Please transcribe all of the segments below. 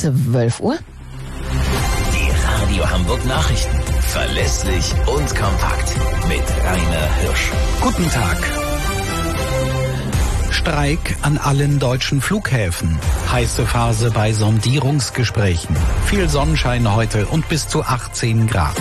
12 Uhr. Die Radio Hamburg Nachrichten. Verlässlich und kompakt. Mit Rainer Hirsch. Guten Tag. Streik an allen deutschen Flughäfen. Heiße Phase bei Sondierungsgesprächen. Viel Sonnenschein heute und bis zu 18 Grad.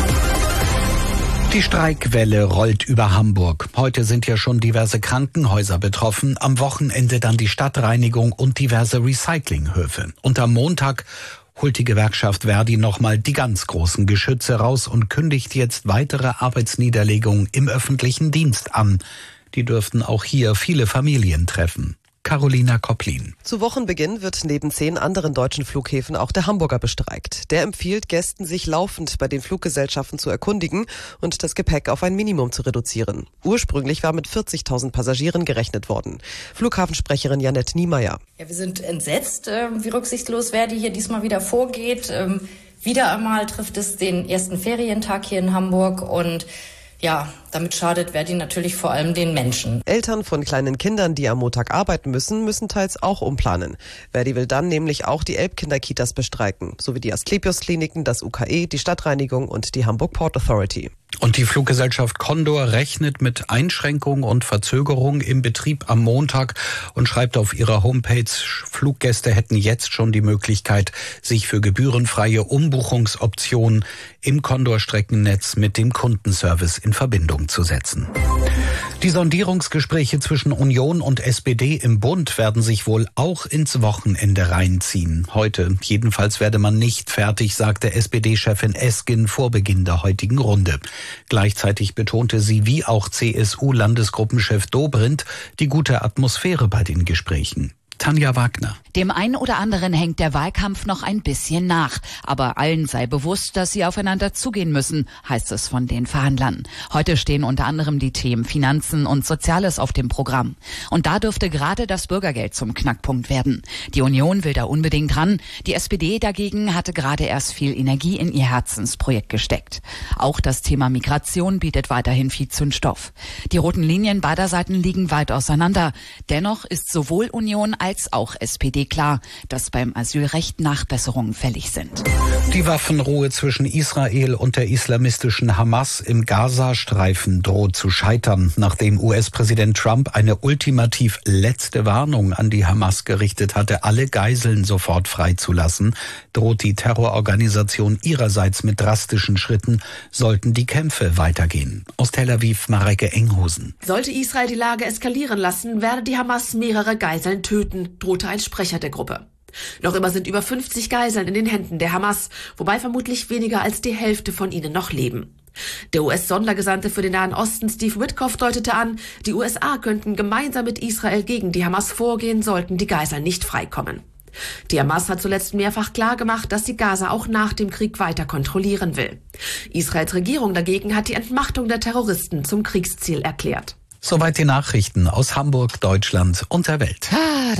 Die Streikwelle rollt über Hamburg. Heute sind ja schon diverse Krankenhäuser betroffen, am Wochenende dann die Stadtreinigung und diverse Recyclinghöfe. Und am Montag holt die Gewerkschaft Verdi nochmal die ganz großen Geschütze raus und kündigt jetzt weitere Arbeitsniederlegungen im öffentlichen Dienst an. Die dürften auch hier viele Familien treffen. Carolina Kopplin. Zu Wochenbeginn wird neben 10 anderen deutschen Flughäfen auch der Hamburger bestreikt. Der empfiehlt Gästen, sich laufend bei den Fluggesellschaften zu erkundigen und das Gepäck auf ein Minimum zu reduzieren. Ursprünglich war mit 40.000 Passagieren gerechnet worden. Flughafensprecherin Janette Niemeyer. Ja, wir sind entsetzt, wie rücksichtslos Verdi hier diesmal wieder vorgeht. Wieder einmal trifft es den ersten Ferientag hier in Hamburg und ja, damit schadet Verdi natürlich vor allem den Menschen. Eltern von kleinen Kindern, die am Montag arbeiten müssen teils auch umplanen. Verdi will dann nämlich auch die Elbkinderkitas bestreiken, sowie die Asklepios-Kliniken, das UKE, die Stadtreinigung und die Hamburg Port Authority. Und die Fluggesellschaft Condor rechnet mit Einschränkungen und Verzögerungen im Betrieb am Montag und schreibt auf ihrer Homepage, Fluggäste hätten jetzt schon die Möglichkeit, sich für gebührenfreie Umbuchungsoptionen im Condor-Streckennetz mit dem Kundenservice in Verbindung zu setzen. Die Sondierungsgespräche zwischen Union und SPD im Bund werden sich wohl auch ins Wochenende reinziehen. Heute jedenfalls werde man nicht fertig, sagte SPD-Chefin Esken vor Beginn der heutigen Runde. Gleichzeitig betonte sie, wie auch CSU-Landesgruppenchef Dobrindt, die gute Atmosphäre bei den Gesprächen. Tanja Wagner. Dem einen oder anderen hängt der Wahlkampf noch ein bisschen nach. Aber allen sei bewusst, dass sie aufeinander zugehen müssen, heißt es von den Verhandlern. Heute stehen unter anderem die Themen Finanzen und Soziales auf dem Programm. Und da dürfte gerade das Bürgergeld zum Knackpunkt werden. Die Union will da unbedingt ran. Die SPD dagegen hatte gerade erst viel Energie in ihr Herzensprojekt gesteckt. Auch das Thema Migration bietet weiterhin viel Zündstoff. Die roten Linien beider Seiten liegen weit auseinander. Dennoch ist sowohl Union als auch SPD klar, dass beim Asylrecht Nachbesserungen fällig sind. Die Waffenruhe zwischen Israel und der islamistischen Hamas im Gazastreifen droht zu scheitern, nachdem US-Präsident Trump eine ultimativ letzte Warnung an die Hamas gerichtet hatte, alle Geiseln sofort freizulassen, droht die Terrororganisation ihrerseits mit drastischen Schritten, sollten die Kämpfe weitergehen. Aus Tel Aviv Mareike Enghusen. Sollte Israel die Lage eskalieren lassen, werde die Hamas mehrere Geiseln töten, drohte ein Sprecher der Gruppe. Noch immer sind über 50 Geiseln in den Händen der Hamas, wobei vermutlich weniger als die Hälfte von ihnen noch leben. Der US-Sondergesandte für den Nahen Osten Steve Witkoff deutete an, die USA könnten gemeinsam mit Israel gegen die Hamas vorgehen, sollten die Geiseln nicht freikommen. Die Hamas hat zuletzt mehrfach klargemacht, dass sie Gaza auch nach dem Krieg weiter kontrollieren will. Israels Regierung dagegen hat die Entmachtung der Terroristen zum Kriegsziel erklärt. Soweit die Nachrichten aus Hamburg, Deutschland und der Welt.